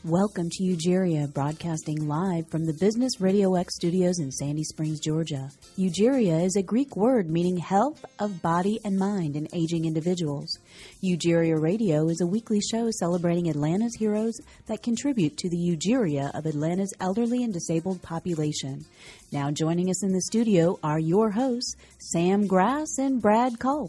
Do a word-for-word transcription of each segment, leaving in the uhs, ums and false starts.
Welcome to Ugeria, broadcasting live from the Business Radio X studios in Sandy Springs, Georgia. Ugeria is a Greek word meaning health of body and mind in aging individuals. Ugeria Radio is a weekly show celebrating Atlanta's heroes that contribute to the Ugeria of Atlanta's elderly and disabled population. Now joining us in the studio are your hosts, Sam Grass and Brad Culp.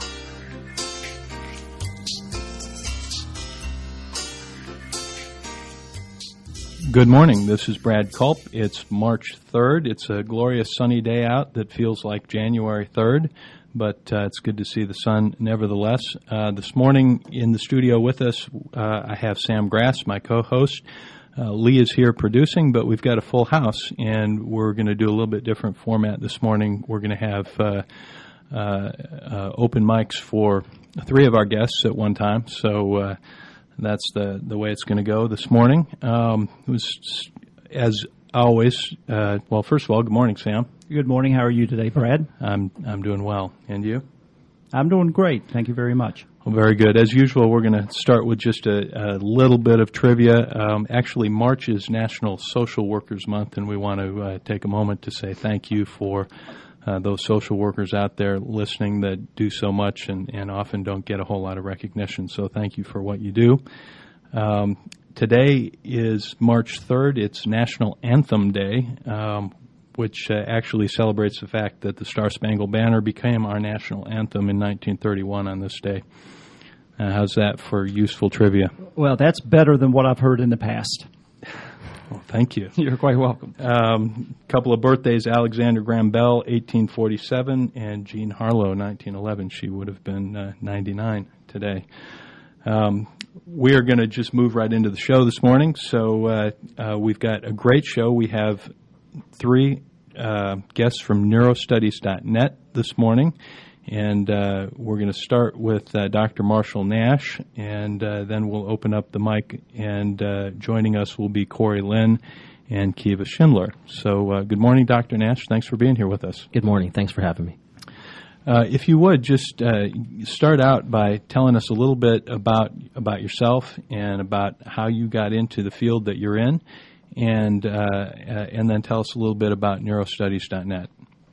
Good morning. This is Brad Culp. It's March third. It's a glorious sunny day out that feels like January third, but uh, it's good to see the sun nevertheless. Uh, this morning in the studio with us, uh, I have Sam Grass, my co-host. Uh, Lee is here producing, but we've got a full house, and we're going to do a little bit different format this morning. We're going to have uh, uh, uh, open mics for three of our guests at one time, so uh That's the, the way it's going to go this morning. Um, it was, as always, uh, well, first of all, good morning, Sam. Good morning. How are you today, Brad? I'm I'm doing well. And you? I'm doing great. Thank you very much. Well, very good. As usual, we're going to start with just a, a little bit of trivia. Um, actually, March is National Social Workers Month, and we want to uh, take a moment to say thank you for Uh, those social workers out there listening that do so much and, and often don't get a whole lot of recognition. So thank you for what you do. Um, today is March third. It's National Anthem Day, um, which uh, actually celebrates the fact that the Star-Spangled Banner became our national anthem in nineteen thirty-one on this day. Uh, how's that for useful trivia? Well, that's better than what I've heard in the past. Well, thank you. You're quite welcome. A um, couple of birthdays, Alexander Graham Bell, eighteen forty-seven, and Jean Harlow, nineteen eleven. She would have been uh, ninety-nine today. Um, we are going to just move right into the show this morning. So uh, uh, we've got a great show. We have three uh, guests from neurostudies dot net this morning. And uh, we're going to start with uh, Doctor Marshall Nash, and uh, then we'll open up the mic, and uh, joining us will be Corey Lynn and Kiva Schindler. So uh, good morning, Doctor Nash. Thanks for being here with us. Good morning. Thanks for having me. Uh, if you would, just uh, start out by telling us a little bit about, about yourself and about how you got into the field that you're in, and, uh, and then tell us a little bit about neurostudies dot net.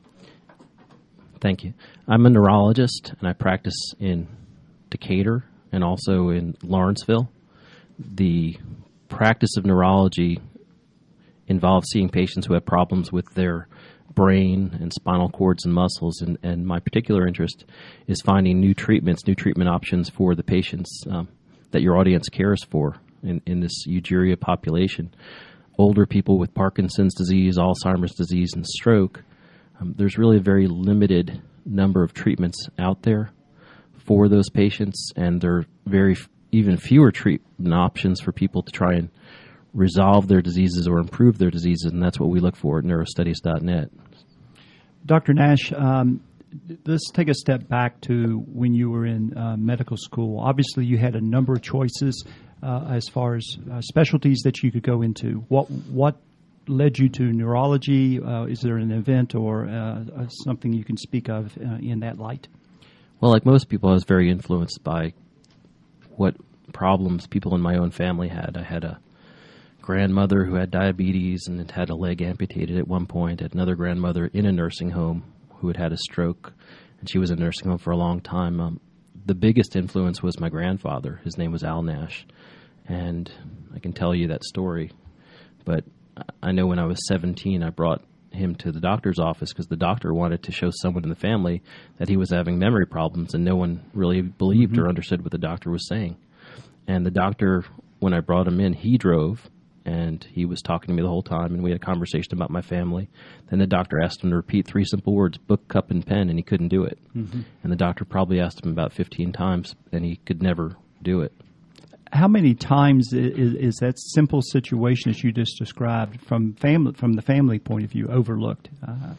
Thank you. I'm a neurologist, and I practice in Decatur and also in Lawrenceville. The practice of neurology involves seeing patients who have problems with their brain and spinal cords and muscles, and, and my particular interest is finding new treatments, new treatment options for the patients um, that your audience cares for in, in this Ugeria population. Older people with Parkinson's disease, Alzheimer's disease, and stroke. Um, there's really a very limited number of treatments out there for those patients, and there are very f- even fewer treatment options for people to try and resolve their diseases or improve their diseases, and that's what we look for at neurostudies dot net. Doctor Nash, um, let's take a step back to when you were in uh, medical school. Obviously, you had a number of choices uh, as far as uh, specialties that you could go into. What what led you to neurology? Uh, is there an event or uh, something you can speak of uh, in that light? Well, like most people, I was very influenced by what problems people in my own family had. I had a grandmother who had diabetes and had had a leg amputated at one point. I had another grandmother in a nursing home who had had a stroke, and she was in a nursing home for a long time. Um, the biggest influence was my grandfather. His name was Al Nash, and I can tell you that story, but I know when I was seventeen, I brought him to the doctor's office because the doctor wanted to show someone in the family that he was having memory problems, and no one really believed mm-hmm. or understood what the doctor was saying. And the doctor, when I brought him in, he drove, and he was talking to me the whole time, and we had a conversation about my family. Then the doctor asked him to repeat three simple words, book, cup, and pen, and he couldn't do it. Mm-hmm. And the doctor probably asked him about fifteen times, and he could never do it. How many times is, is that simple situation as you just described from family, from the family point of view, overlooked? Uh,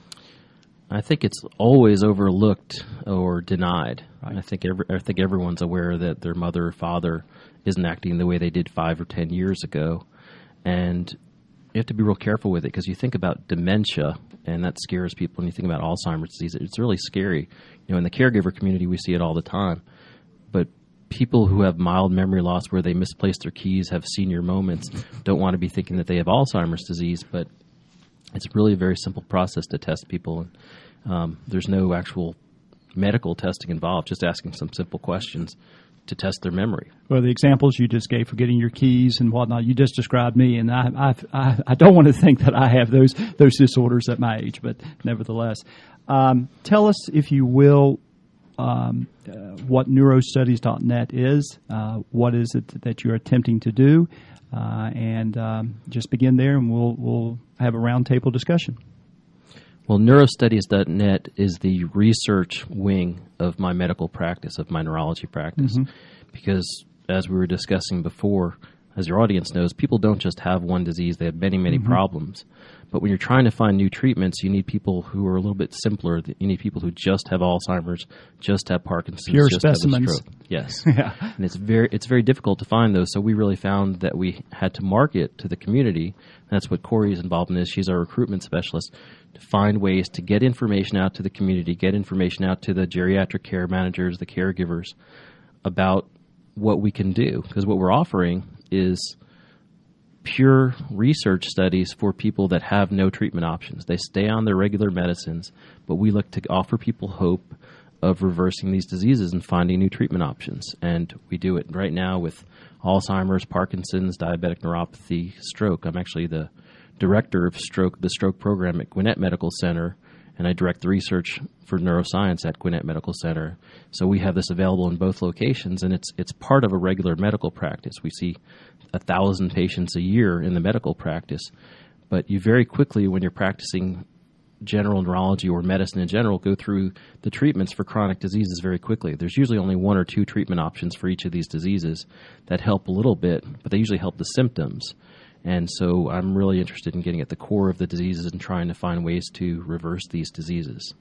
I think it's always overlooked or denied. Right. I think every, I think everyone's aware that their mother or father isn't acting the way they did five or ten years ago, and you have to be real careful with it because you think about dementia, and that scares people. And you think about Alzheimer's disease, it's really scary. You know, in the caregiver community, we see it all the time, but people who have mild memory loss where they misplace their keys, have senior moments, don't want to be thinking that they have Alzheimer's disease, but it's really a very simple process to test people. And, um, there's no actual medical testing involved, just asking some simple questions to test their memory. Well, the examples you just gave for getting your keys and whatnot, you just described me, and I, I, I, I don't want to think that I have those those disorders at my age, but nevertheless. Um, tell us, if you will, um, uh, what neurostudies dot net is, uh, what is it that you're attempting to do, uh, and um, just begin there, and we'll we'll have a roundtable discussion. Well, neurostudies dot net is the research wing of my medical practice, of my neurology practice, mm-hmm. because as we were discussing before, as your audience knows, people don't just have one disease, they have many, many mm-hmm. problems. But when you're trying to find new treatments, you need people who are a little bit simpler. You need people who just have Alzheimer's, just have Parkinson's, pure just specimens. have a stroke. Yes. Yeah. And it's very it's very difficult to find those, so we really found that we had to market to the community. That's what Corey's involvement is. She's our recruitment specialist, to find ways to get information out to the community, get information out to the geriatric care managers, the caregivers, about what we can do. Because what we're offering is pure research studies for people that have no treatment options. They stay on their regular medicines, but we look to offer people hope of reversing these diseases and finding new treatment options. And we do it right now with Alzheimer's, Parkinson's, diabetic neuropathy, stroke. I'm actually the director of stroke, the stroke program at Gwinnett Medical Center, and I direct the research for neuroscience at Gwinnett Medical Center. So we have this available in both locations, and it's it's part of a regular medical practice. We see a thousand patients a year in the medical practice, but you very quickly, when you're practicing general neurology or medicine in general, go through the treatments for chronic diseases very quickly. There's usually only one or two treatment options for each of these diseases that help a little bit, but they usually help the symptoms. And so I'm really interested in getting at the core of the diseases and trying to find ways to reverse these diseases.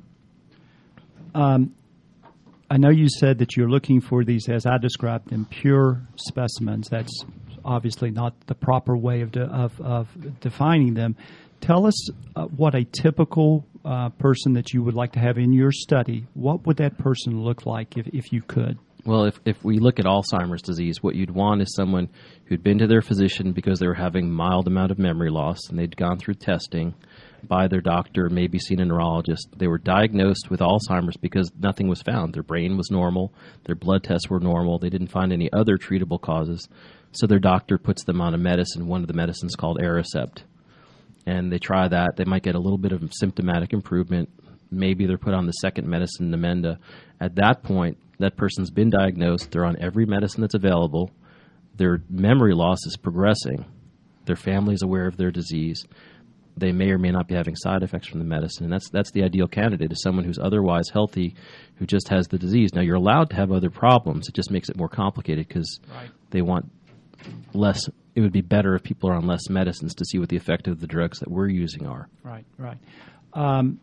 Um, I know you said that you're looking for these, as I described them, pure specimens. That's obviously not the proper way of de- of, of defining them. Tell us uh, what a typical uh, person that you would like to have in your study, what would that person look like if, if you could? Well, if, if we look at Alzheimer's disease, what you'd want is someone who'd been to their physician because they were having mild amount of memory loss, and they'd gone through testing by their doctor, maybe seen a neurologist. They were diagnosed with Alzheimer's because nothing was found. Their brain was normal. Their blood tests were normal. They didn't find any other treatable causes. So their doctor puts them on a medicine, one of the medicines called Aricept. And they try that. They might get a little bit of symptomatic improvement. Maybe they're put on the second medicine, Namenda. At that point, that person's been diagnosed. They're on every medicine that's available. Their memory loss is progressing. Their family's aware of their disease. They may or may not be having side effects from the medicine. And that's that's the ideal candidate, is someone who's otherwise healthy, who just has the disease. Now, you're allowed to have other problems. It just makes it more complicated because right. they want less. It would be better if people are on less medicines to see what the effect of the drugs that we're using are. Right, right. Um,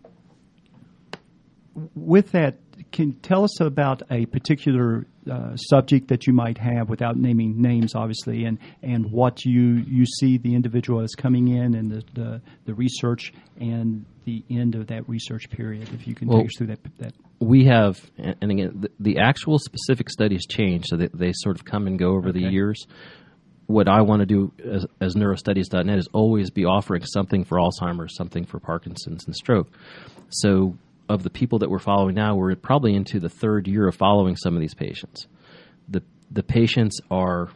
with that, can you tell us about a particular uh, subject that you might have, without naming names, obviously, and, and what you, you see the individual as coming in, and the, the, the research and the end of that research period, if you can well, take us through that. that. We have, and again, the, the actual specific studies change, so that they sort of come and go over okay. the years. What I want to do as, as neurostudies dot net is always be offering something for Alzheimer's, something for Parkinson's and stroke. So of the people that we're following now, we're probably into the third year of following some of these patients. The the patients are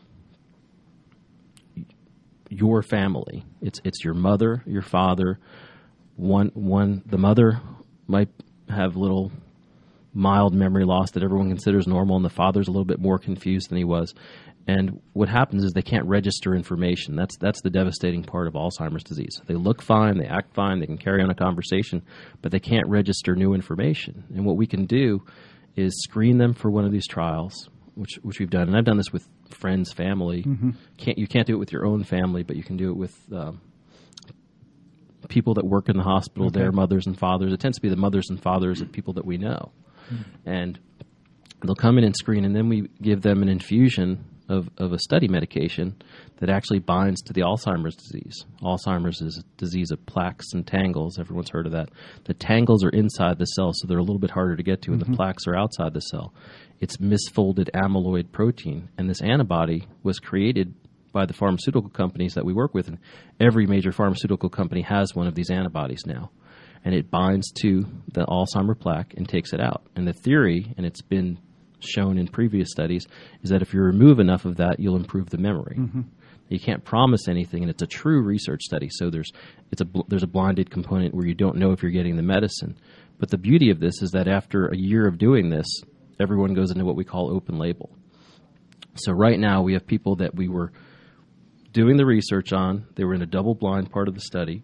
your family. It's it's your mother, your father. One one the mother might have little mild memory loss that everyone considers normal, and the father's a little bit more confused than he was. And what happens is they can't register information. That's that's the devastating part of Alzheimer's disease. They look fine, they act fine, they can carry on a conversation, but they can't register new information. And what we can do is screen them for one of these trials, which which we've done. And I've done this with friends, family. Mm-hmm. Can't you can't do it with your own family, but you can do it with um, people that work in the hospital, okay. their mothers and fathers. It tends to be the mothers and fathers of people that we know. Mm-hmm. And they'll come in and screen, and then we give them an infusion of, of a study medication that actually binds to the Alzheimer's disease. Alzheimer's is a disease of plaques and tangles. Everyone's heard of that. The tangles are inside the cell, so they're a little bit harder to get to, and mm-hmm. the plaques are outside the cell. It's misfolded amyloid protein, and this antibody was created by the pharmaceutical companies that we work with, and every major pharmaceutical company has one of these antibodies now. And it binds to the Alzheimer plaque and takes it out. And the theory, and it's been shown in previous studies, is that if you remove enough of that, you'll improve the memory. Mm-hmm. You can't promise anything, and it's a true research study. So there's it's a there's a blinded component where you don't know if you're getting the medicine. But the beauty of this is that after a year of doing this, everyone goes into what we call open label. So right now we have people that we were doing the research on. They were in a double-blind part of the study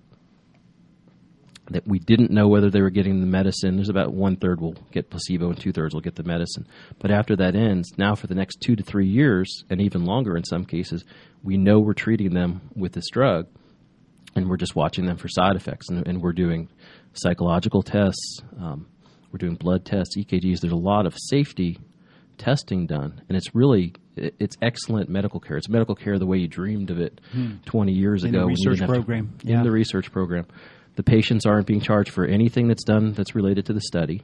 that we didn't know whether they were getting the medicine. There's about one-third will get placebo and two-thirds will get the medicine. But after that ends, now for the next two to three years, and even longer in some cases, we know we're treating them with this drug, and we're just watching them for side effects. And, and we're doing psychological tests. Um, we're doing blood tests, E K Gs. There's a lot of safety testing done, and it's really it's excellent medical care. It's medical care the way you dreamed of it hmm. twenty years in ago. In the research program. To, yeah. In the research program. The patients aren't being charged for anything that's done that's related to the study.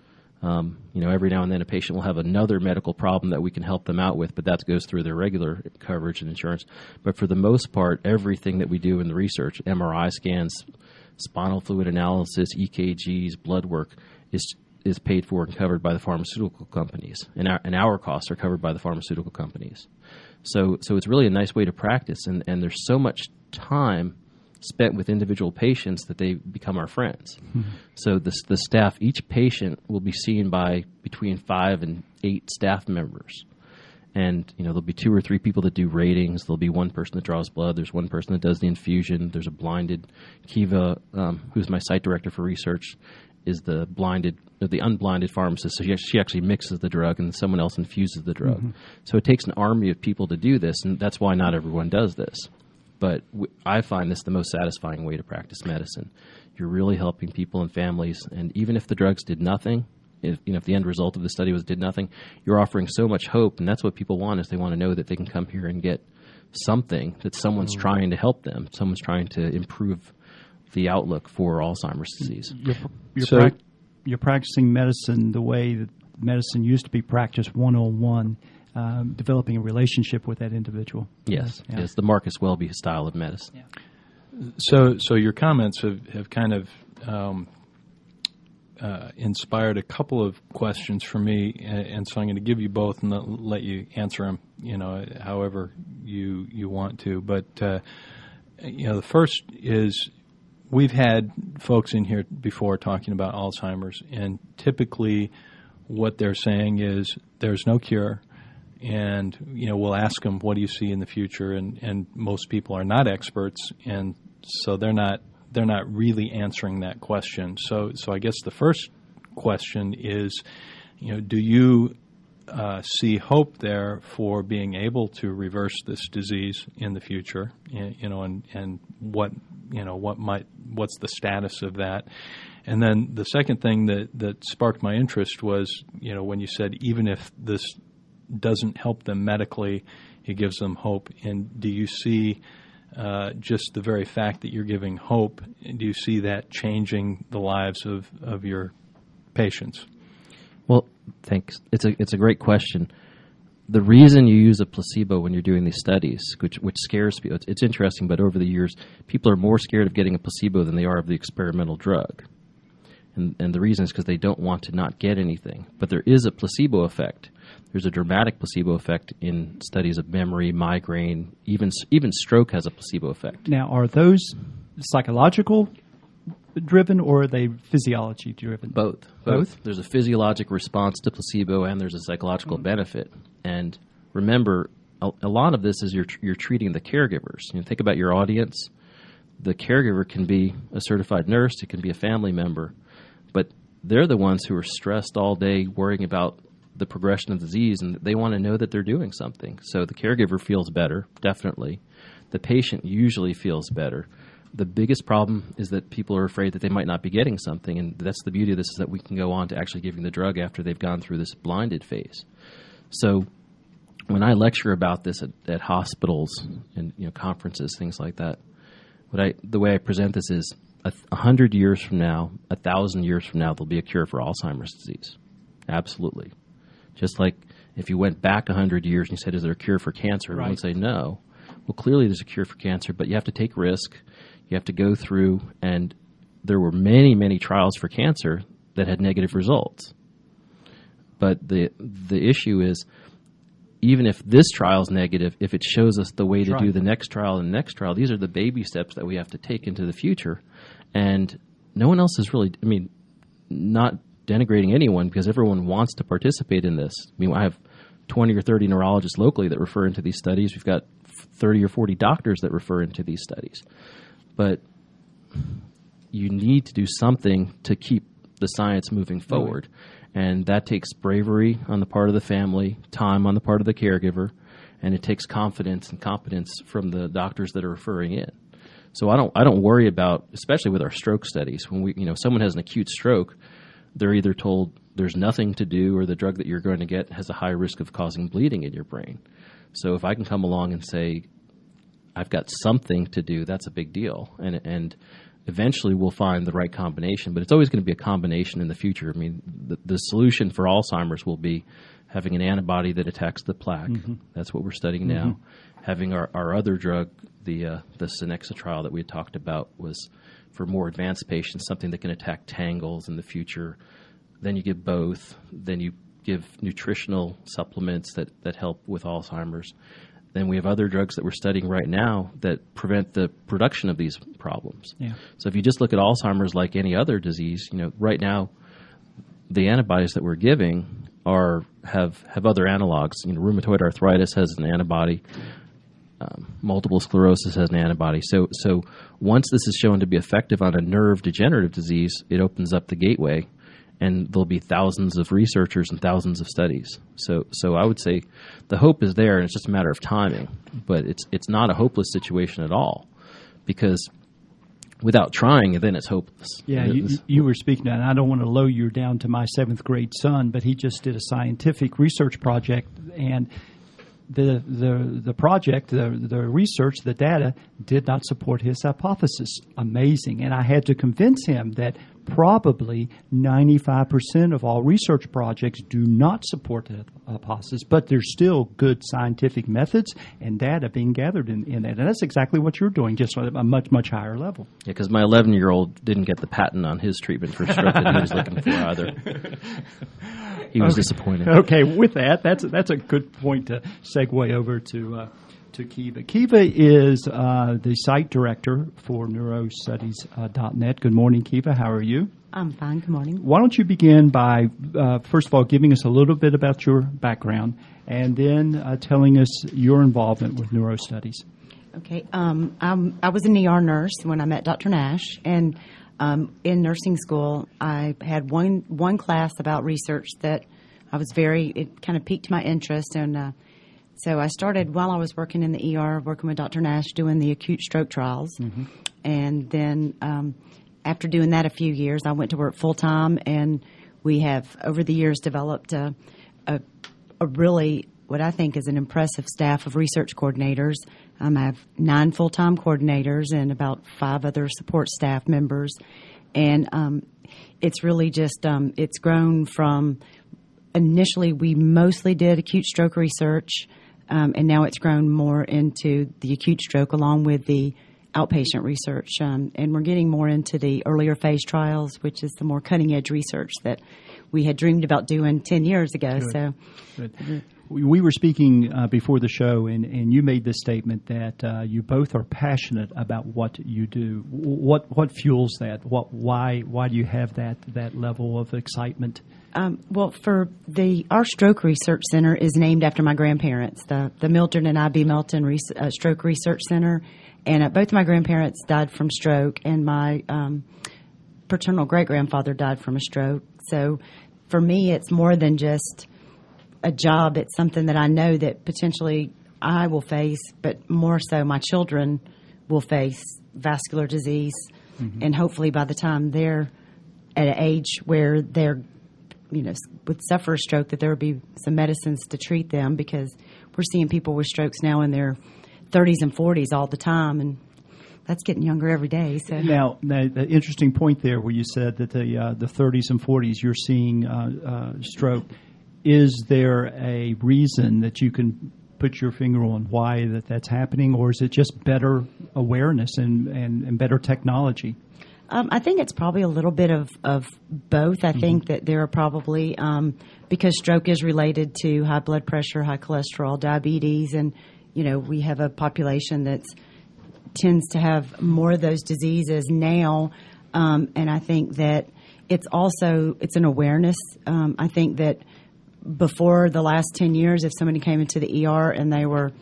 Um, you know, every now and then a patient will have another medical problem that we can help them out with, but that goes through their regular coverage and insurance. But for the most part, everything that we do in the research, M R I scans, spinal fluid analysis, E K Gs, blood work, is is paid for and covered by the pharmaceutical companies, and our, and our costs are covered by the pharmaceutical companies. So, so it's really a nice way to practice, and, and there's so much time spent with individual patients that they become our friends. Mm-hmm. So the, the staff, each patient will be seen by between five and eight staff members. And, you know, there'll be two or three people that do ratings. There'll be one person that draws blood. There's one person that does the infusion. There's a blinded, Kiva, um, who's my site director for research, is the blinded, or the unblinded pharmacist. So she, she actually mixes the drug, and someone else infuses the drug. Mm-hmm. So it takes an army of people to do this, and that's why not everyone does this. But w- I find this the most satisfying way to practice medicine. You're really helping people and families, and even if the drugs did nothing, if, you know, if the end result of the study was did nothing, you're offering so much hope, and that's what people want, is they want to know that they can come here and get something, that someone's mm. trying to help them, someone's trying to improve the outlook for Alzheimer's disease. You're, you're, so, prac- you're practicing medicine the way that medicine used to be practiced one-on-one. Um, developing a relationship with that individual. Yes, yeah. Yes, the Marcus Welby style of medicine. Yeah. So, so your comments have, have kind of um, uh, inspired a couple of questions for me, and, and so I'm going to give you both and let, let you answer them, you know, however you you want to. But uh, you know, the first is, we've had folks in here before talking about Alzheimer's, and typically what they're saying is there's no cure. And, you know, we'll ask them, what do you see in the future? And, and most people are not experts, and so they're not they're not really answering that question. So so I guess the first question is, you know, do you uh, see hope there for being able to reverse this disease in the future? You know, and, and what you know what might what's the status of that? And then the second thing that, that sparked my interest was, you know, when you said even if this doesn't help them medically, it gives them hope. And do you see uh, just the very fact that you're giving hope, do you see that changing the lives of, of your patients? Well, thanks. It's a it's a great question. The reason you use a placebo when you're doing these studies, which which scares people, it's, it's interesting, but over the years, people are more scared of getting a placebo than they are of the experimental drug. And, and the reason is because they don't want to not get anything. But there is a placebo effect. There's a dramatic placebo effect in studies of memory, migraine, even even stroke has a placebo effect. Now, are those psychological driven or are they physiology driven? Both. Both. Both? There's a physiologic response to placebo and there's a psychological mm-hmm. benefit. And remember, a, a lot of this is you're you're treating the caregivers. You know, think about your audience. The caregiver can be a certified nurse, it can be a family member, but they're the ones who are stressed all day worrying about the progression of disease, and they want to know that they're doing something. So the caregiver feels better, definitely. The patient usually feels better. The biggest problem is that people are afraid that they might not be getting something, and that's the beauty of this, is that we can go on to actually giving the drug after they've gone through this blinded phase. So when I lecture about this at, at hospitals and you know conferences, things like that, what I the way I present this is a, a hundred years from now, a thousand years from now, there'll be a cure for Alzheimer's disease. Absolutely. Just like if you went back a hundred years and you said, "Is there a cure for cancer?" Everyone would say no. Well, clearly there's a cure for cancer, but you have to take risk. You have to go through, and there were many, many trials for cancer that had negative results. But the the issue is, even if this trial is negative, if it shows us the way to do the next trial and the next trial, these are the baby steps that we have to take into the future. And no one else is really, I mean, not denigrating anyone because everyone wants to participate in this. I mean, I have twenty or thirty neurologists locally that refer into these studies. We've got thirty or forty doctors that refer into these studies. But you need to do something to keep the science moving forward. Right. And that takes bravery on the part of the family, time on the part of the caregiver, and it takes confidence and competence from the doctors that are referring in. So I don't I don't worry about, especially with our stroke studies, when we you know someone has an acute stroke, they're either told there's nothing to do or the drug that you're going to get has a high risk of causing bleeding in your brain. So if I can come along and say, I've got something to do, that's a big deal. And and eventually we'll find the right combination, but it's always going to be a combination in the future. I mean, the, the solution for Alzheimer's will be having an antibody that attacks the plaque. Mm-hmm. That's what we're studying mm-hmm. now. Having our, our other drug, the uh, the Cenexa trial that we had talked about, was for more advanced patients, something that can attack tangles in the future. Then you give both. Then you give nutritional supplements that, that help with Alzheimer's. Then we have other drugs that we're studying right now that prevent the production of these problems. Yeah. So if you just look at Alzheimer's like any other disease, you know, right now the antibodies that we're giving are have have other analogs. You know, rheumatoid arthritis has an antibody. Um, multiple sclerosis has an antibody. So so once this is shown to be effective on a nerve degenerative disease, it opens up the gateway, and there'll be thousands of researchers and thousands of studies. So so I would say the hope is there, and it's just a matter of timing. But it's it's not a hopeless situation at all, because without trying, then it's hopeless. Yeah, you, you were speaking, and I don't want to lower you down to my seventh grade son, but he just did a scientific research project, and the the the project, the the research, the data did not support his hypothesis. Amazing. And I had to convince him that probably ninety-five percent of all research projects do not support the hypothesis, but there's still good scientific methods and data being gathered in, in it. And that's exactly what you're doing, just at a much, much higher level. Yeah, because my eleven-year-old didn't get the patent on his treatment for stroke that he was looking for either. He was okay. disappointed. Okay, with that, that's, that's a good point to segue over to uh, to Kiva. Kiva is uh, the site director for neurostudies dot net. Good morning, Kiva. How are you? I'm fine. Good morning. Why don't you begin by, uh, first of all, giving us a little bit about your background, and then uh, telling us your involvement with neurostudies. Okay. Um, I'm, I was an E R nurse when I met Doctor Nash, and um, in nursing school, I had one one class about research that I was very, it kind of piqued my interest, and uh, so I started while I was working in the E R, working with Doctor Nash, doing the acute stroke trials. Mm-hmm. And then um, after doing that a few years, I went to work full-time, and we have, over the years, developed a, a, a really, what I think is an impressive staff of research coordinators. Um, I have nine full-time coordinators and about five other support staff members. And um, it's really just, um, it's grown from, initially we mostly did acute stroke research, Um, and now it's grown more into the acute stroke along with the outpatient research. Um, and we're getting more into the earlier phase trials, which is the more cutting-edge research that we had dreamed about doing ten years ago. Good. So, Good. We were speaking uh, before the show, and, and you made the statement that uh, you both are passionate about what you do. What what fuels that? What why why do you have that that level of excitement? Um, well, for the our stroke research center is named after my grandparents, the the Mildred and I B Melton Res- uh, Stroke Research Center, and uh, both of my grandparents died from stroke, and my um, paternal great grandfather died from a stroke. So, for me, it's more than just a job. It's something that I know that potentially I will face, but more so my children will face vascular disease, mm-hmm. and hopefully by the time they're at an age where they're, you know, would suffer a stroke, that there would be some medicines to treat them, because we're seeing people with strokes now in their thirties and forties all the time, and that's getting younger every day. So now, now the interesting point there, where you said that the uh, the thirties and forties you're seeing uh, uh, stroke. Is there a reason that you can put your finger on why that that's happening, or is it just better awareness and, and, and better technology? Um, I think it's probably a little bit of, of both. I mm-hmm. think that there are probably, um, because stroke is related to high blood pressure, high cholesterol, diabetes, and, you know, we have a population that tends to have more of those diseases now. Um, and I think that it's also, it's an awareness. Um, I think that before the last ten years, if somebody came into the E R and they were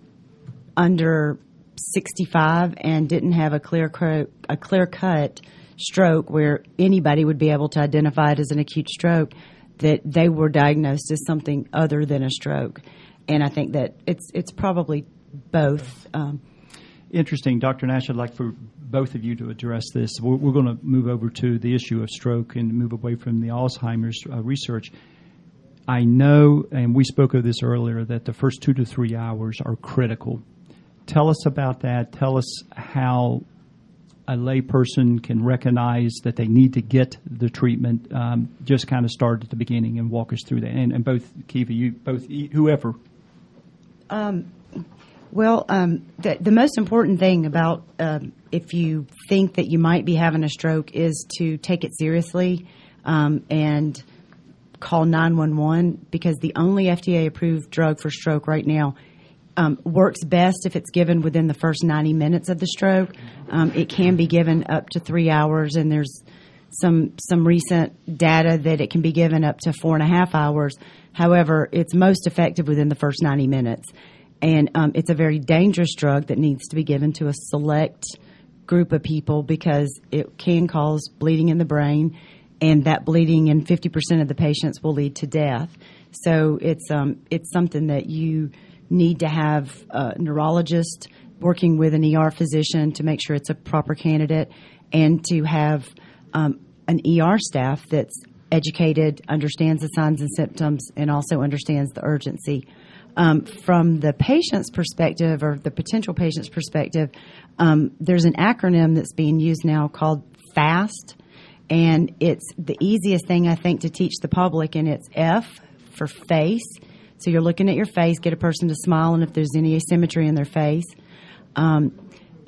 under sixty-five and didn't have a clear a clear cut stroke where anybody would be able to identify it as an acute stroke, that they were diagnosed as something other than a stroke. And I think that it's it's probably both. Um, Interesting. Doctor Nash, I'd like for both of you to address this. We're, we're going to move over to the issue of stroke and move away from the Alzheimer's uh, research. I know, and we spoke of this earlier, that the first two to three hours are critical. Tell us about that. Tell us how a layperson can recognize that they need to get the treatment. Um, just kind of start at the beginning and walk us through that. And, and both, Kiva, you, both, whoever. Um, well, um, the, the most important thing about um, if you think that you might be having a stroke is to take it seriously um, and call nine one one, because the only F D A-approved drug for stroke right now um, works best if it's given within the first ninety minutes of the stroke. Um, it can be given up to three hours, and there's some some recent data that it can be given up to four and a half hours. However, it's most effective within the first ninety minutes. And um, it's a very dangerous drug that needs to be given to a select group of people because it can cause bleeding in the brain, and that bleeding in fifty percent of the patients will lead to death. So it's um, it's something that you need to have a neurologist working with an E R physician to make sure it's a proper candidate, and to have um, an E R staff that's educated, understands the signs and symptoms, and also understands the urgency. Um, from the patient's perspective, or the potential patient's perspective, um, there's an acronym that's being used now called FAST. And it's the easiest thing, I think, to teach the public, and it's F for face. So you're looking at your face, get a person to smile, and if there's any asymmetry in their face. Um,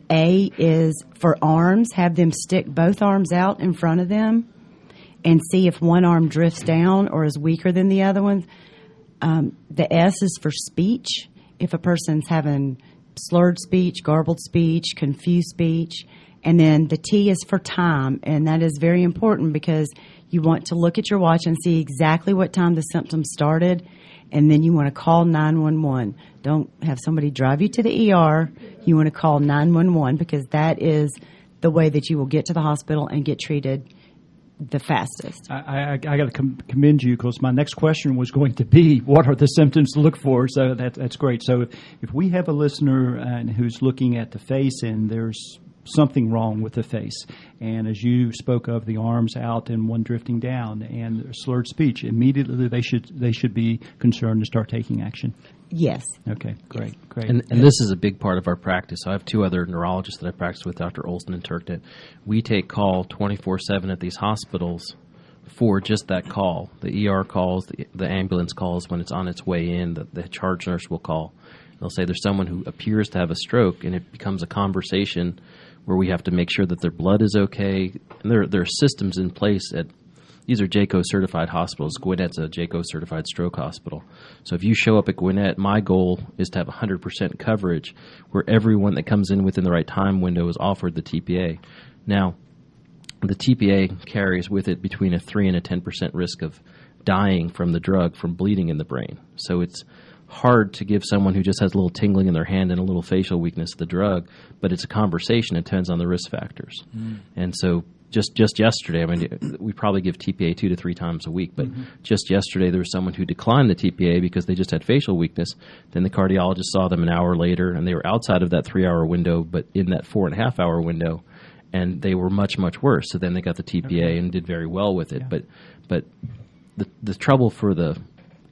A is for arms, have them stick both arms out in front of them and see if one arm drifts down or is weaker than the other one. Um, the S is for speech. If a person's having slurred speech, garbled speech, confused speech. And then the T is for time, and that is very important because you want to look at your watch and see exactly what time the symptoms started, and then you want to call nine one one. Don't have somebody drive you to the E R. You want to call nine one one because that is the way that you will get to the hospital and get treated the fastest. I, I, I got to com- commend you, because my next question was going to be, what are the symptoms to look for? So that, that's great. So if, if we have a listener uh, who's looking at the face and there's something wrong with the face, and as you spoke of, the arms out and one drifting down and slurred speech, immediately they should they should be concerned to start taking action. Yes. Okay, great, yes. great. And, and this is a big part of our practice. So I have two other neurologists that I practice with, Doctor Olson and Turknett. We take call twenty-four seven at these hospitals for just that call. The E R calls, the, the ambulance calls when it's on its way in, the, the charge nurse will call. They'll say there's someone who appears to have a stroke, and it becomes a conversation where we have to make sure that their blood is okay. And there, there are systems in place at these are J C O certified hospitals. Gwinnett's a J C O certified stroke hospital. So if you show up at Gwinnett, my goal is to have one hundred percent coverage where everyone that comes in within the right time window is offered the T P A. Now, the T P A carries with it between a three and a ten percent risk of dying from the drug from bleeding in the brain. So it's hard to give someone who just has a little tingling in their hand and a little facial weakness the drug, but it's a conversation. It depends on the risk factors. Mm. And so just just yesterday, I mean, we probably give T P A two to three times a week, but mm-hmm. just yesterday there was someone who declined the T P A because they just had facial weakness. Then the cardiologist saw them an hour later, and they were outside of that three-hour window, but in that four-and-a-half-hour window, and they were much, much worse. So then they got the T P A okay. and did very well with it. Yeah. But but the the trouble for the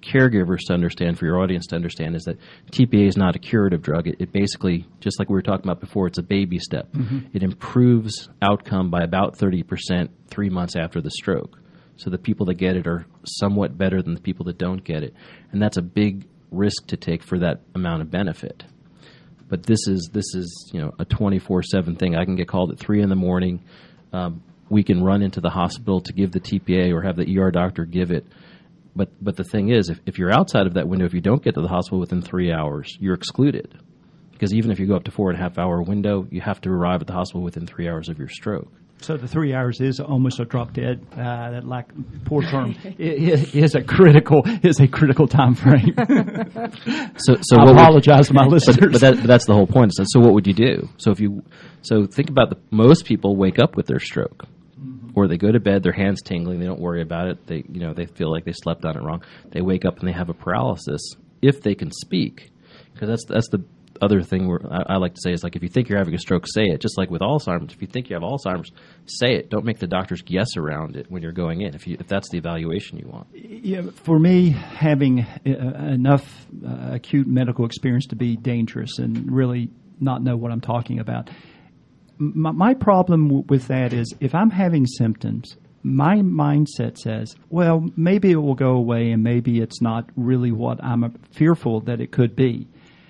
caregivers to understand, for your audience to understand, is that T P A is not a curative drug. It, it basically, just like we were talking about before, it's a baby step. Mm-hmm. It improves outcome by about thirty percent three months after the stroke. So the people that get it are somewhat better than the people that don't get it. And that's a big risk to take for that amount of benefit. But this is, this is you know, a twenty-four seven thing. I can get called at three in the morning. Um, we can run into the hospital to give the T P A or have the E R doctor give it. But but the thing is, if, if you're outside of that window, if you don't get to the hospital within three hours, you're excluded. Because even if you go up to four and a half hour window, you have to arrive at the hospital within three hours of your stroke. So the three hours is almost a drop dead. Uh, that lack poor term it, it is a critical is a critical time frame. so so I what apologize would, to my listeners. But, but, that, but that's the whole point. So, so what would you do? So if you so think about the most people wake up with their stroke. Or they go to bed, their hands tingling, they don't worry about it. They, you know, they feel like they slept on it wrong. They wake up and they have a paralysis if they can speak, because that's that's the other thing where I, I like to say is, like, if you think you're having a stroke, say it. Just like with Alzheimer's, if you think you have Alzheimer's, say it. Don't make the doctors guess around it when you're going in. If you if that's the evaluation you want. Yeah, for me, having uh, enough uh, acute medical experience to be dangerous and really not know what I'm talking about. My, my problem w- with that is if I'm having symptoms, my mindset says, well, maybe it will go away and maybe it's not really what I'm uh, fearful that it could be.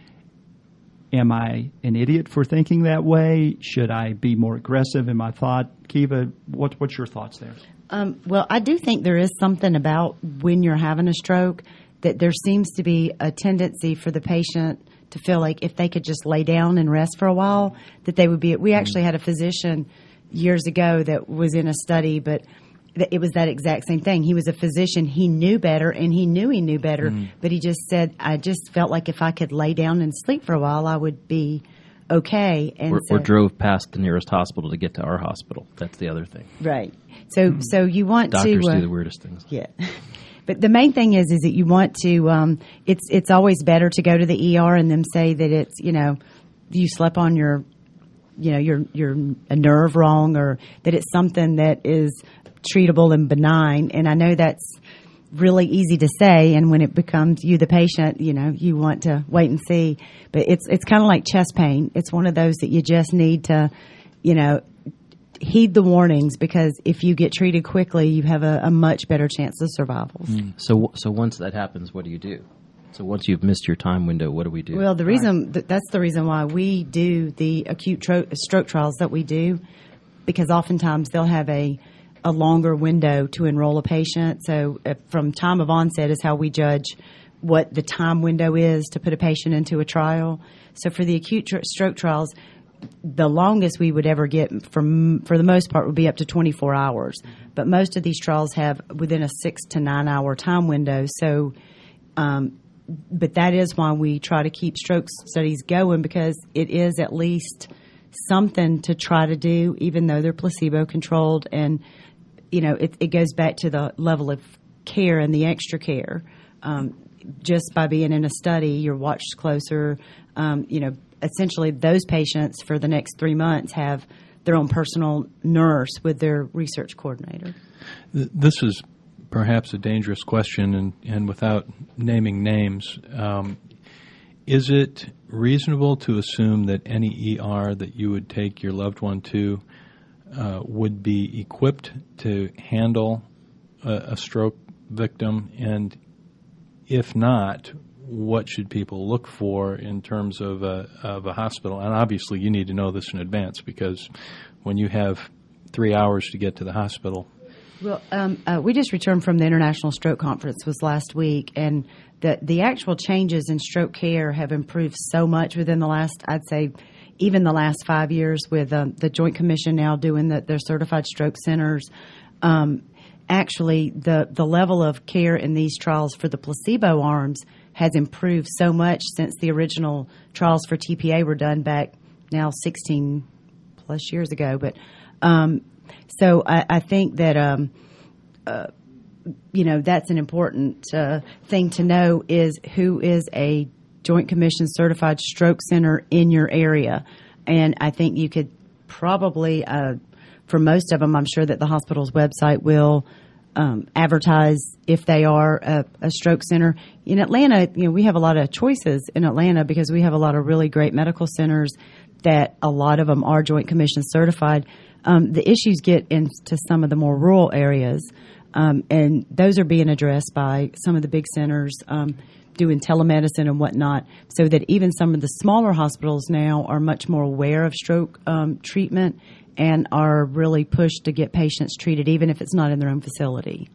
Am I an idiot for thinking that way? Should I be more aggressive in my thought? Kiva, what, what's your thoughts there? Um, well, I do think there is something about when you're having a stroke that there seems to be a tendency for the patient to feel like if they could just lay down and rest for a while, that they would be. We actually had a physician years ago that was in a study, but it was that exact same thing. He was a physician. He knew better, and he knew he knew better, mm. but he just said, I just felt like if I could lay down and sleep for a while, I would be okay. And or, so, or drove past the nearest hospital to get to our hospital. That's the other thing. Right. So, mm. so you want Doctors to... Doctors uh, do the weirdest things. Yeah. But the main thing is, is that you want to. Um, it's it's always better to go to the E R and them say that it's you know, you slept on your, you know, your your a nerve wrong, or that it's something that is treatable and benign. And I know that's really easy to say, and when it becomes you, the patient, you know, you want to wait and see. But it's it's kind of like chest pain. It's one of those that you just need to, you know, heed the warnings, because if you get treated quickly, you have a, a much better chance of survival. Mm. So, so once that happens, what do you do? So once you've missed your time window, what do we do? Well, the reason th- that's the reason why we do the acute tro- stroke trials that we do, because oftentimes they'll have a a longer window to enroll a patient. So uh, from time of onset is how we judge what the time window is to put a patient into a trial. So for the acute tr- stroke trials, the longest we would ever get, from for the most part, would be up to twenty-four hours. But most of these trials have within a six to nine hour time window. So, um, but that is why we try to keep stroke studies going, because it is at least something to try to do, even though they're placebo controlled. And, you know, it, it goes back to the level of care and the extra care. Um, just by being in a study, you're watched closer, um, you know. Essentially, those patients for the next three months have their own personal nurse with their research coordinator. This is perhaps a dangerous question, and, and without naming names, um, is it reasonable to assume that any E R that you would take your loved one to uh, would be equipped to handle a, a stroke victim? And if not, what should people look for in terms of a, of a hospital? And obviously you need to know this in advance, because when you have three hours to get to the hospital. Well, um, uh, we just returned from the International Stroke Conference was last week, and the, the actual changes in stroke care have improved so much within the last, I'd say, even the last five years with um, the Joint Commission now doing the, their certified stroke centers. Um, actually, the, the level of care in these trials for the placebo arms has improved so much since the original trials for T P A were done back now sixteen plus years ago. But um, so I, I think that um, uh, you know that's an important uh, thing to know, is who is a Joint Commission certified stroke center in your area. And I think you could probably, uh, for most of them, I'm sure that the hospital's website will um, advertise if they are a, a stroke center. In Atlanta, you know, we have a lot of choices in Atlanta because we have a lot of really great medical centers that a lot of them are Joint Commission certified. Um, the issues get into some of the more rural areas, um, and those are being addressed by some of the big centers um, doing telemedicine and whatnot, so that even some of the smaller hospitals now are much more aware of stroke um, treatment and are really pushed to get patients treated, even if it's not in their own facility.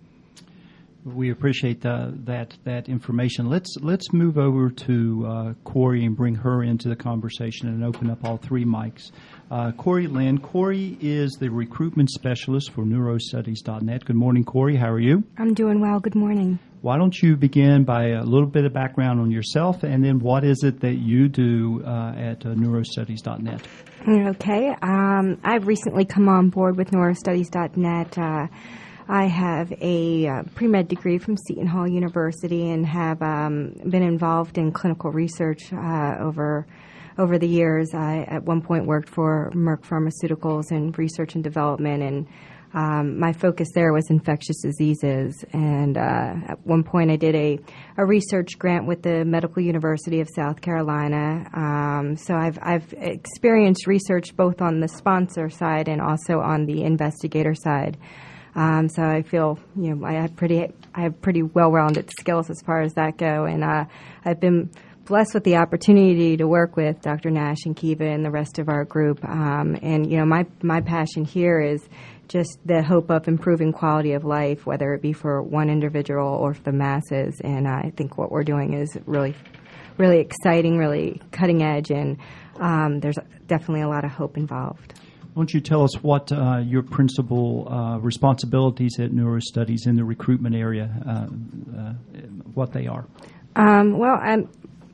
We appreciate uh, that that information. Let's let's move over to uh, Corey and bring her into the conversation and open up all three mics. Uh, Corey Lynn. Corey is the recruitment specialist for neurostudies dot net. Good morning, Corey. How are you? I'm doing well. Good morning. Why don't you begin by a little bit of background on yourself, and then what is it that you do uh, at uh, neurostudies dot net? Okay. Um, I've recently come on board with neurostudies dot net. Uh, I have a uh, pre-med degree from Seton Hall University and have um, been involved in clinical research uh, over over the years. I at one point worked for Merck Pharmaceuticals in research and development, and um, my focus there was infectious diseases. And uh, at one point I did a, a research grant with the Medical University of South Carolina. Um, so I've, I've experienced research both on the sponsor side and also on the investigator side. Um, so I feel, you know, I have pretty, I have pretty well-rounded skills as far as that go, and uh, I've been blessed with the opportunity to work with Doctor Nash and Kiva and the rest of our group. Um, and you know, my my passion here is just the hope of improving quality of life, whether it be for one individual or for the masses. And I think what we're doing is really, really exciting, really cutting edge, and um, there's definitely a lot of hope involved. Why don't you tell us what uh, your principal uh, responsibilities at NeuroStudies in the recruitment area, uh, uh, what they are? Um, well, I'm,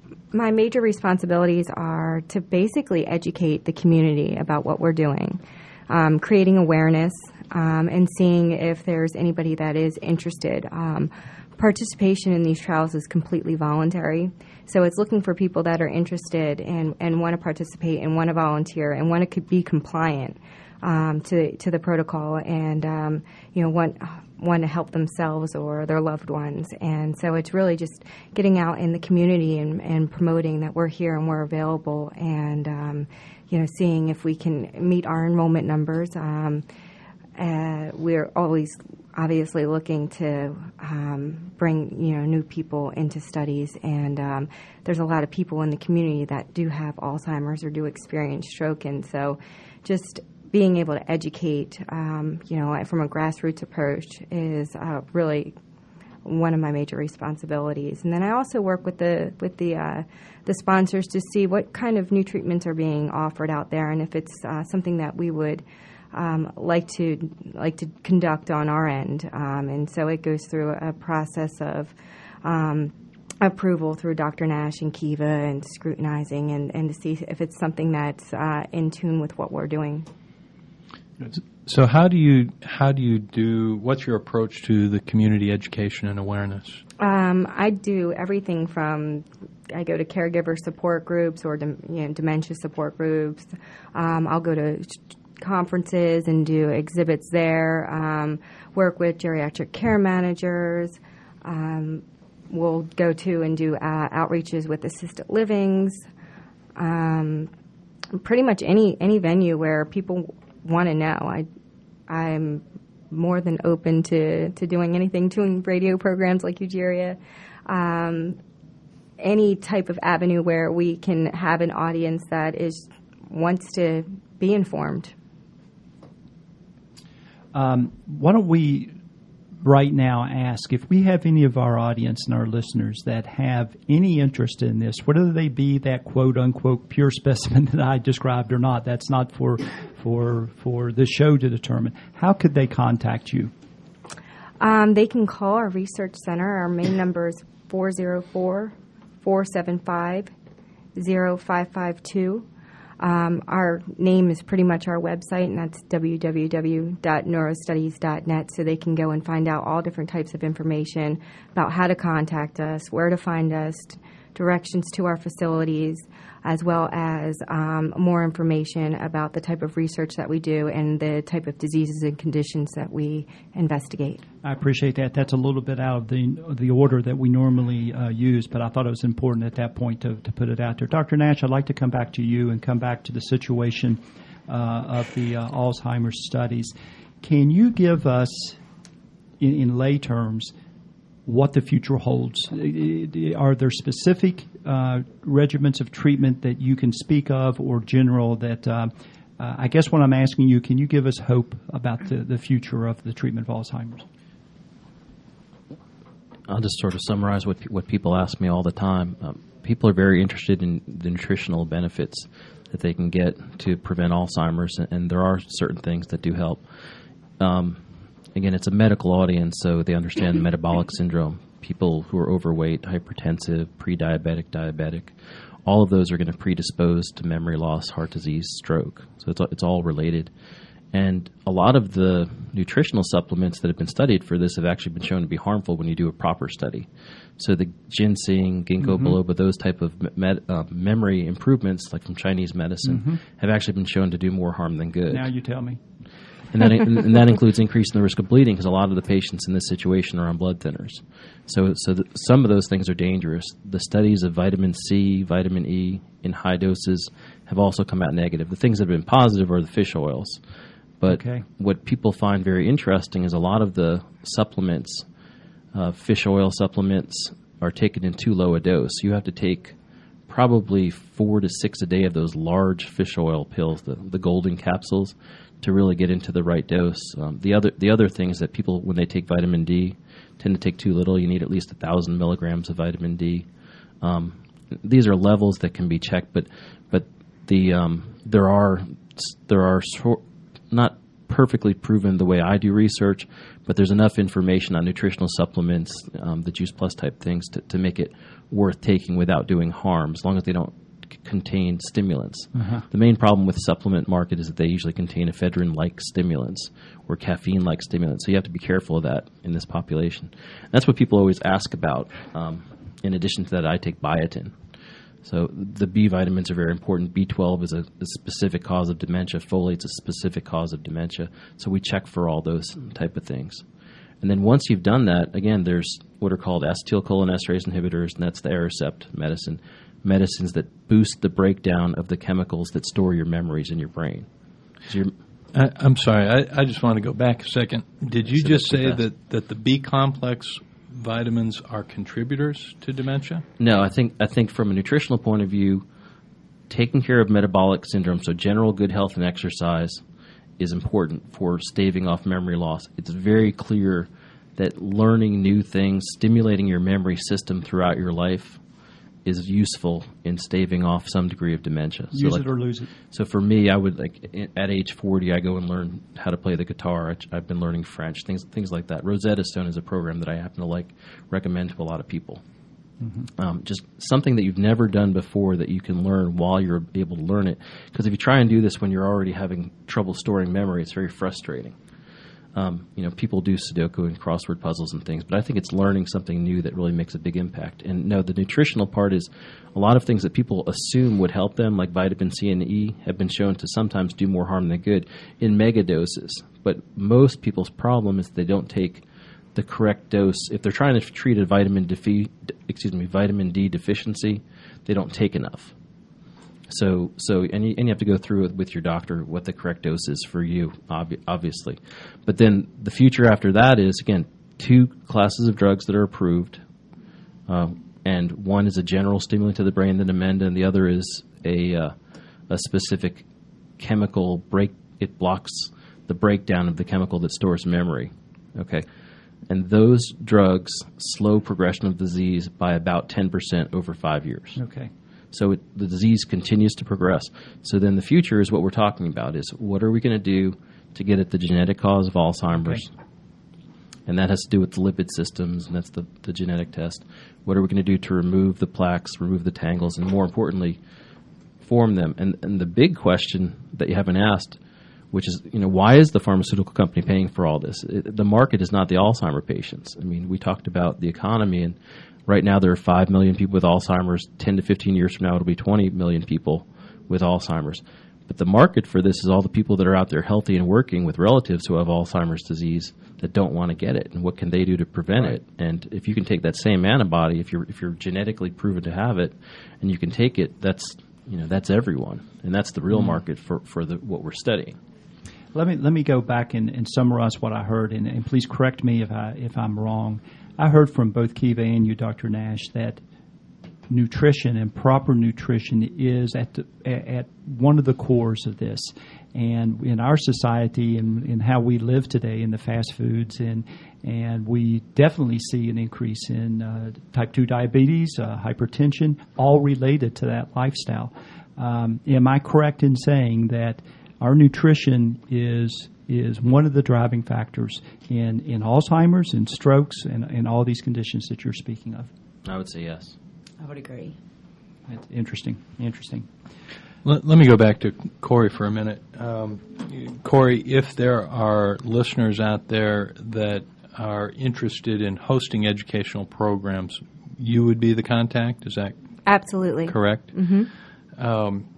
my major responsibilities are to basically educate the community about what we're doing, um, creating awareness, um, and seeing if there's anybody that is interested. Um, participation in these trials is completely voluntary. So it's looking for people that are interested and, and want to participate and want to volunteer and want to be compliant um, to to the protocol, and um, you know want want to help themselves or their loved ones. And so it's really just getting out in the community and, and promoting that we're here and we're available, and um, you know seeing if we can meet our enrollment numbers. Um, uh, we're always obviously looking to um, bring you know new people into studies, and um, there's a lot of people in the community that do have Alzheimer's or do experience stroke, and so just being able to educate um, you know from a grassroots approach is uh, really one of my major responsibilities. And then I also work with the with the uh, the sponsors to see what kind of new treatments are being offered out there, and if it's uh, something that we would Um, like to like to conduct on our end, um, and so it goes through a process of um, approval through Doctor Nash and Kiva and scrutinizing, and, and to see if it's something that's uh, in tune with what we're doing. So how do you how do you do? What's your approach to the community education and awareness? Um, I do everything from I go to caregiver support groups or you know, dementia support groups. Um, I'll go to conferences and do exhibits there, um, work with geriatric care managers. Um, we'll go to and do uh, outreaches with assisted livings. Um, pretty much any, any venue where people want to know. I, I'm more than open to, to doing anything, doing radio programs like Ugeria. Um, any type of avenue where we can have an audience that is wants to be informed. Um, why don't we right now ask if we have any of our audience and our listeners that have any interest in this, whether they be that quote-unquote pure specimen that I described or not. That's not for for for the show to determine. How could they contact you? Um, they can call our research center. Our main number is four oh four, four seven five, oh five five two. Um, our name is pretty much our website, and that's w w w dot neurostudies dot net, so they can go and find out all different types of information about how to contact us, where to find us, directions to our facilities, as well as um, more information about the type of research that we do and the type of diseases and conditions that we investigate. I appreciate that. That's a little bit out of the the order that we normally uh, use, but I thought it was important at that point to, to put it out there. Doctor Nash, I'd like to come back to you and come back to the situation uh, of the uh, Alzheimer's studies. Can you give us, in, in lay terms, what the future holds? Are there specific uh, regimens of treatment that you can speak of, or general that, uh, uh, I guess what I'm asking you, can you give us hope about the, the future of the treatment of Alzheimer's? I'll just sort of summarize what what people ask me all the time. Um, people are very interested in the nutritional benefits that they can get to prevent Alzheimer's, and, and there are certain things that do help. Um, Again, it's a medical audience, so they understand metabolic syndrome. People who are overweight, hypertensive, pre-diabetic, diabetic, all of those are going to predispose to memory loss, heart disease, stroke. So it's it's all related. And a lot of the nutritional supplements that have been studied for this have actually been shown to be harmful when you do a proper study. So the ginseng, ginkgo mm-hmm. biloba, those type of med, uh, memory improvements, like from Chinese medicine, mm-hmm. have actually been shown to do more harm than good. Now you tell me. And that, and that includes increasing the risk of bleeding, because a lot of the patients in this situation are on blood thinners. So, so the, some of those things are dangerous. The studies of vitamin C, vitamin E in high doses have also come out negative. The things that have been positive are the fish oils. But okay. what people find very interesting is a lot of the supplements, uh, fish oil supplements, are taken in too low a dose. You have to take probably four to six a day of those large fish oil pills, the, the golden capsules, to really get into the right dose. Um, the other the other thing is that people, when they take vitamin D, tend to take too little. You need at least one thousand milligrams of vitamin D. Um, these are levels that can be checked, but but the um, there are there are so, not perfectly proven the way I do research, but there's enough information on nutritional supplements, um, the Juice Plus type things, to, to make it worth taking without doing harm, as long as they don't contain stimulants. Uh-huh. The main problem with the supplement market is that they usually contain ephedrine-like stimulants or caffeine-like stimulants, so you have to be careful of that in this population. And that's what people always ask about. Um, in addition to that, I take biotin. So the B vitamins are very important. B twelve is a, a specific cause of dementia. Folate's a specific cause of dementia. So we check for all those type of things. And then once you've done that, again, there's what are called acetylcholinesterase inhibitors, and that's the Aricept medicine. Medicines that boost the breakdown of the chemicals that store your memories in your brain. So I, I'm sorry, I, I just want to go back a second. Did you just say that, that the B complex vitamins are contributors to dementia? No, I think I think from a nutritional point of view, taking care of metabolic syndrome, so general good health and exercise, is important for staving off memory loss. It's very clear that learning new things, stimulating your memory system throughout your life, is useful in staving off some degree of dementia. Use so like, it or lose it. So for me, I would like at age forty, I go and learn how to play the guitar. I, I've been learning French, things things like that. Rosetta Stone is a program that I happen to like, recommend to a lot of people. Mm-hmm. Um, just something that you've never done before that you can learn while you're able to learn it. Because if you try and do this when you're already having trouble storing memory, it's very frustrating. Um, you know, people do Sudoku and crossword puzzles and things, but I think it's learning something new that really makes a big impact. And no, the nutritional part is a lot of things that people assume would help them, like vitamin C and E, have been shown to sometimes do more harm than good in mega doses. But most people's problem is they don't take the correct dose. If they're trying to treat a vitamin defi- excuse me, vitamin D deficiency, they don't take enough. So, so and you, and you have to go through it with your doctor what the correct dose is for you, ob- obviously. But then the future after that is, again, two classes of drugs that are approved, uh, and one is a general stimulant to the brain, the Namenda, and the other is a uh, a specific chemical break. It blocks the breakdown of the chemical that stores memory. Okay, and those drugs slow progression of disease by about ten percent over five years. Okay. So it, the disease continues to progress. So then the future is what we're talking about is what are we going to do to get at the genetic cause of Alzheimer's? Okay. And that has to do with the lipid systems, and that's the, the genetic test. What are we going to do to remove the plaques, remove the tangles, and more importantly, form them? And, and the big question that you haven't asked, which is, you know, why is the pharmaceutical company paying for all this? It, the market is not the Alzheimer patients. I mean, we talked about the economy, and Right now, there are five million people with Alzheimer's. ten to fifteen years from now, it'll be twenty million people with Alzheimer's. But the market for this is all the people that are out there healthy and working with relatives who have Alzheimer's disease that don't want to get it. And what can they do to prevent Right. it? And if you can take that same antibody, if you're if you're genetically proven to have it, and you can take it, that's you know that's everyone, and that's the real mm. market for for the, what we're studying. Let me let me go back and, and summarize what I heard, and, and please correct me if I if I'm wrong. I heard from both Kiva and you, Doctor Nash, that nutrition and proper nutrition is at the, at one of the cores of this. And in our society and in how we live today in the fast foods, and and we definitely see an increase in uh, type two diabetes, uh, hypertension, all related to that lifestyle. Um, am I correct in saying that our nutrition is is one of the driving factors in, in Alzheimer's and strokes and, and all these conditions that you're speaking of? I would say yes. I would agree. That's interesting. Interesting. Let, let me go back to Corey for a minute. Um, Corey, if there are listeners out there that are interested in hosting educational programs, you would be the contact? Is that Absolutely correct? Mm-hmm. Um,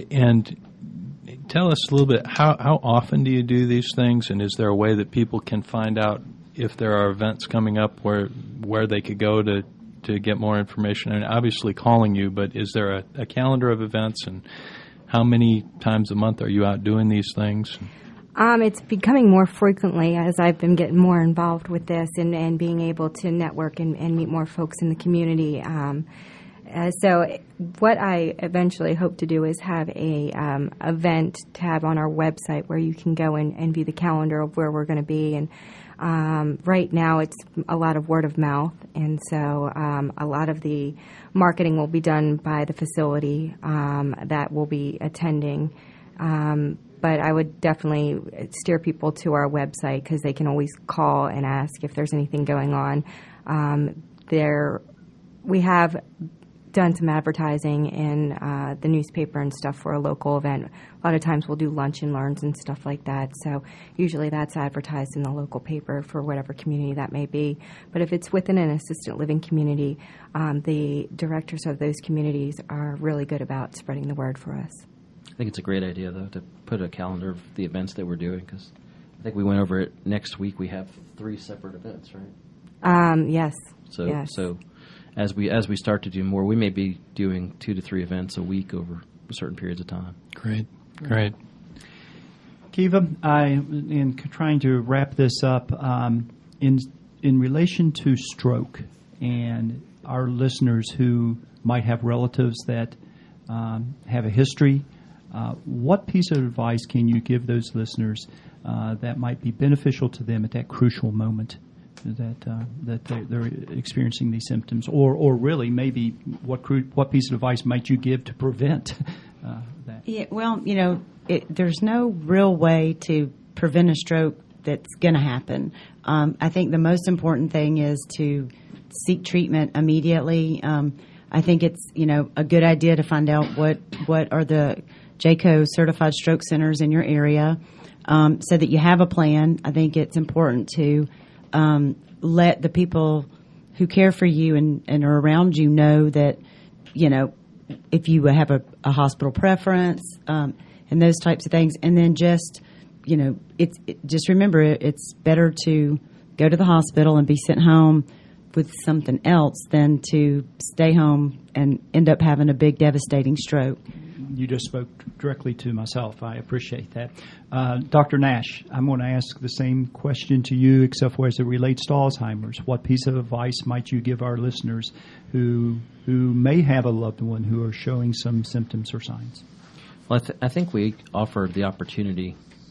and tell us a little bit, how, how often do you do these things, and is there a way that people can find out if there are events coming up where where they could go to, to get more information? I mean, obviously calling you, but is there a, a calendar of events, and how many times a month are you out doing these things? Um, it's becoming more frequently as I've been getting more involved with this and, and being able to network and, and meet more folks in the community. Um, uh, so what I eventually hope to do is have a um, event tab on our website where you can go and, and view the calendar of where we're going to be. And um, right now it's a lot of word of mouth, and so um, a lot of the marketing will be done by the facility um, that will be attending. Um, But I would definitely steer people to our website because they can always call and ask if there's anything going on. Um, there, we have done some advertising in uh, the newspaper and stuff for a local event. A lot of times we'll do lunch and learns and stuff like that. So usually that's advertised in the local paper for whatever community that may be. But if it's within an assisted living community, um, the directors of those communities are really good about spreading the word for us. I think it's a great idea, though, to put a calendar of the events that we're doing, because I think we went over it. Next week we have three separate events, right? Um, yes. So, yes. so as we as we start to do more, we may be doing two to three events a week over certain periods of time. Great, great. Kiva, I, in trying to wrap this up, um, in in relation to stroke and our listeners who might have relatives that um, have a history, Uh, what piece of advice can you give those listeners uh, that might be beneficial to them at that crucial moment that uh, that they're, they're experiencing these symptoms, or or really maybe what cru- what piece of advice might you give to prevent uh, that? Yeah, well, you know, it, there's no real way to prevent a stroke that's going to happen. Um, I think the most important thing is to seek treatment immediately. Um, I think it's you know a good idea to find out what what are the J C O certified stroke centers in your area, um, so that you have a plan. I think it's important to um, let the people who care for you and, and are around you know that, you know, if you have a, a hospital preference um, and those types of things. And then just, you know, it's it, just remember it, it's better to go to the hospital and be sent home with something else than to stay home and end up having a big devastating stroke. You just spoke directly to myself. I appreciate that. Uh, Doctor Nash, I'm going to ask the same question to you, except for as it relates to Alzheimer's. What piece of advice might you give our listeners who who may have a loved one who are showing some symptoms or signs? Well, I, th- I think we offer the opportunity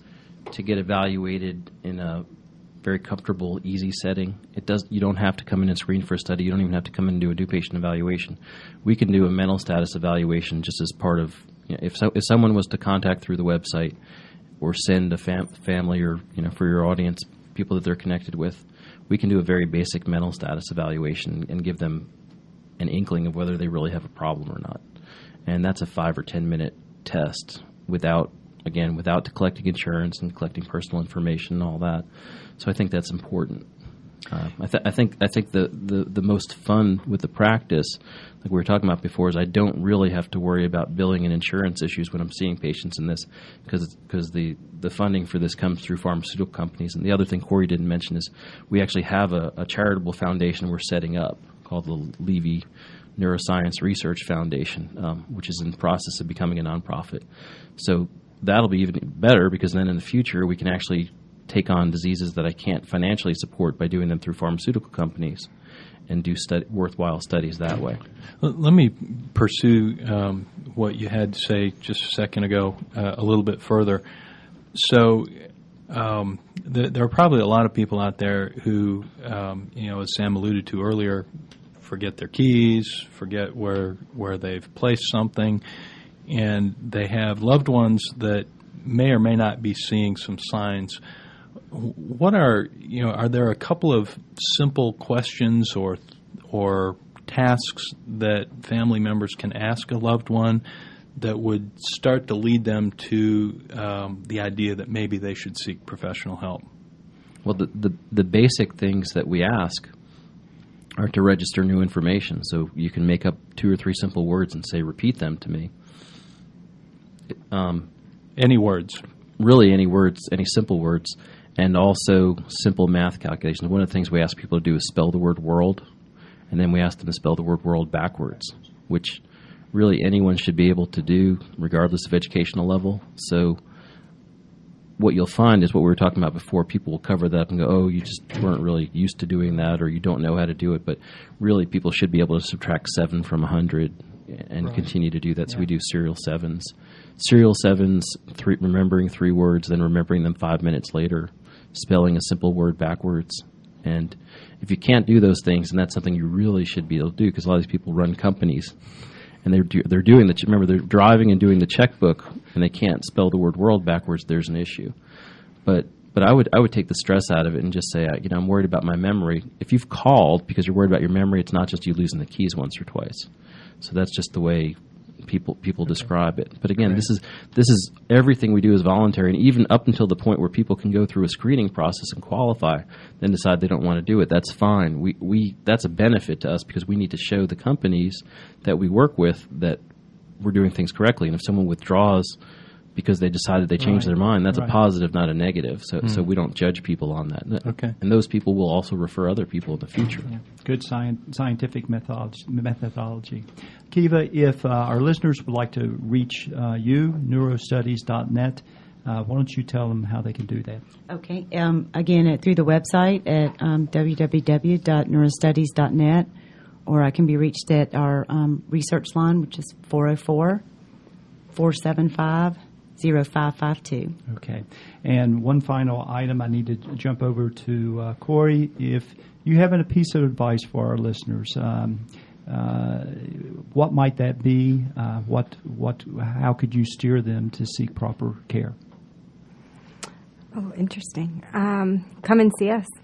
to get evaluated in a very comfortable, easy setting. It does. You don't have to come in and screen for a study. You don't even have to come in and do a due patient evaluation. We can do a mental status evaluation just as part of, you know, if so, if someone was to contact through the website or send a fam- family or, you know, for your audience, people that they're connected with, we can do a very basic mental status evaluation and give them an inkling of whether they really have a problem or not. And that's a five or ten minute test without, again, without collecting insurance and collecting personal information and all that. So I think that's important. Uh, I, th- I think I think the, the, the most fun with the practice, like we were talking about before, is I don't really have to worry about billing and insurance issues when I'm seeing patients in this, because because the, the funding for this comes through pharmaceutical companies. And the other thing Corey didn't mention is we actually have a, a charitable foundation we're setting up called the Levy Neuroscience Research Foundation, um, which is in the process of becoming a nonprofit. So that'll be even better, because then in the future we can actually take on diseases that I can't financially support by doing them through pharmaceutical companies, and do stud- worthwhile studies that way. Let me pursue um, what you had to say just a second ago uh, a little bit further. So um, th- there are probably a lot of people out there who, um, you know, as Sam alluded to earlier, forget their keys, forget where where they've placed something, and they have loved ones that may or may not be seeing some signs. What are, you know, are there a couple of simple questions or or tasks that family members can ask a loved one that would start to lead them to um, the idea that maybe they should seek professional help? Well, the, the, the basic things that we ask are to register new information. So you can make up two or three simple words and say, repeat them to me. Um, any words. Really any words, any simple words. And also simple math calculations. One of the things we ask people to do is spell the word world, and then we ask them to spell the word world backwards, which really anyone should be able to do regardless of educational level. So what you'll find is what we were talking about before. People will cover that up and go, oh, you just weren't really used to doing that, or you don't know how to do it. But really people should be able to subtract seven from one hundred and right. continue to do that. So yeah. we do serial sevens. Serial sevens, three, remembering three words, then remembering them five minutes later, spelling a simple word backwards. And if you can't do those things, then that's something you really should be able to do, because a lot of these people run companies, and they're do, they're doing the remember they're driving and doing the checkbook, and they can't spell the word world backwards. There's an issue. But but I would I would take the stress out of it and just say, you know, I'm worried about my memory. If you've called because you're worried about your memory, it's not just you losing the keys once or twice. So that's just the way people people describe it. But again, right. this is this is everything we do is voluntary, and even up until the point where people can go through a screening process and qualify, then decide they don't want to do it. That's fine. We we that's a benefit to us, because we need to show the companies that we work with that we're doing things correctly. And if someone withdraws because they decided they changed right. their mind, that's right. a positive, not a negative. So mm. so we don't judge people on that. Okay. And those people will also refer other people in the future. Yeah. Good sci- scientific methodology. methodology. Kiva, if uh, our listeners would like to reach uh, you, neurostudies dot net, uh, why don't you tell them how they can do that? Okay. Um, again, uh, through the website at um, w w w dot neurostudies dot net, or I can be reached at our um, research line, which is four oh four, four seven five, zero five five two. Okay. And one final item, I need to jump over to uh, Corey. If you have a piece of advice for our listeners, um, uh, what might that be? Uh, what, what, how could you steer them to seek proper care? Oh, interesting. Um, come and see us.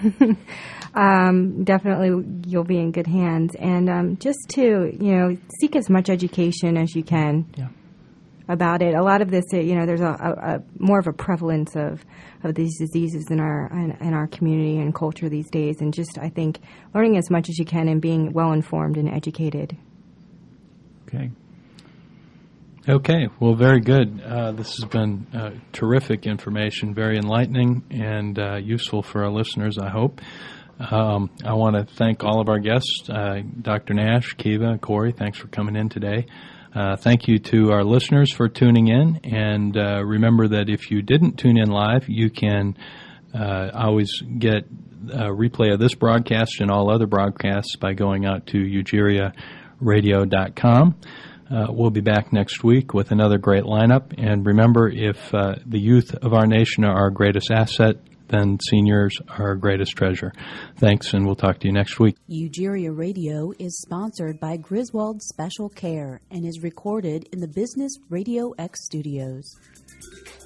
um, definitely, you'll be in good hands. And um, just to, you know, seek as much education as you can. Yeah. About it. A lot of this, you know, there's a, a, a more of a prevalence of, of these diseases in our in, in our community and culture these days, and just I think learning as much as you can and being well informed and educated. Okay. Okay. Well, very good. Uh, this has been uh, terrific information, very enlightening and uh, useful for our listeners, I hope. Um, I want to thank all of our guests, uh, Doctor Nash, Kiva, Corey. Thanks for coming in today. Uh, thank you to our listeners for tuning in, and uh, remember that if you didn't tune in live, you can uh, always get a replay of this broadcast and all other broadcasts by going out to ugeria radio dot com. Uh, we'll be back next week with another great lineup, and remember, if uh, the youth of our nation are our greatest asset, then seniors are our greatest treasure. Thanks, and we'll talk to you next week. Ugeria Radio is sponsored by Griswold Special Care and is recorded in the Business Radio X studios.